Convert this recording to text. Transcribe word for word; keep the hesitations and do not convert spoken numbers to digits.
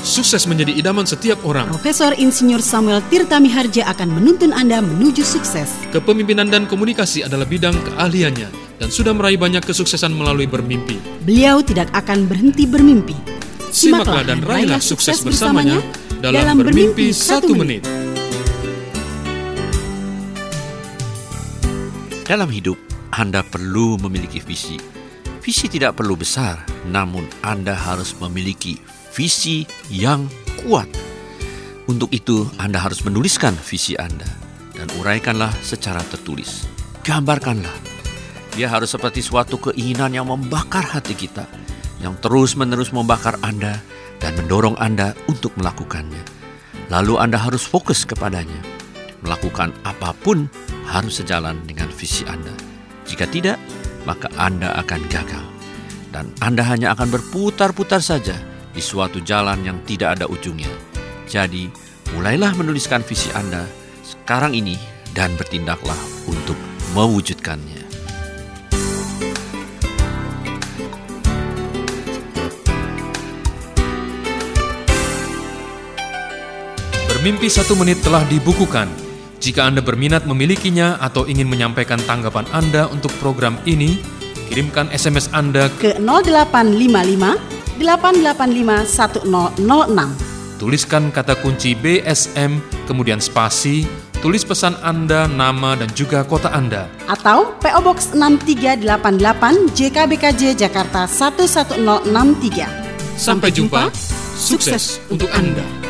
Sukses menjadi idaman setiap orang. Profesor Insinyur Samuel Tirta Miharja akan menuntun Anda menuju sukses. Kepemimpinan dan komunikasi adalah bidang keahliannya dan sudah meraih banyak kesuksesan melalui bermimpi. Beliau tidak akan berhenti bermimpi. Simaklah dan raihlah sukses bersamanya dalam Bermimpi Satu Menit. Dalam hidup, Anda perlu memiliki visi. Visi tidak perlu besar, namun Anda harus memiliki visi yang kuat. Untuk itu, Anda harus menuliskan visi Anda dan uraikanlah secara tertulis. Gambarkanlah. Dia harus seperti suatu keinginan yang membakar hati kita, yang terus-menerus membakar Anda dan mendorong Anda untuk melakukannya. Lalu Anda harus fokus kepadanya. Melakukan apapun harus sejalan dengan visi Anda. Jika tidak, maka Anda akan gagal. Dan Anda hanya akan berputar-putar saja di suatu jalan yang tidak ada ujungnya. Jadi, mulailah menuliskan visi Anda sekarang ini dan bertindaklah untuk mewujudkannya. Bermimpi Satu Menit telah dibukukan. Jika Anda berminat memilikinya atau ingin menyampaikan tanggapan Anda untuk program ini, kirimkan S M S Anda ke nol delapan lima lima delapan delapan lima satu nol nol enam. Tuliskan kata kunci B S M, kemudian spasi, tulis pesan Anda, nama, dan juga kota Anda. Atau P O Box enam tiga delapan delapan J K B K J Jakarta satu satu nol enam tiga. Sampai jumpa, sukses untuk Anda.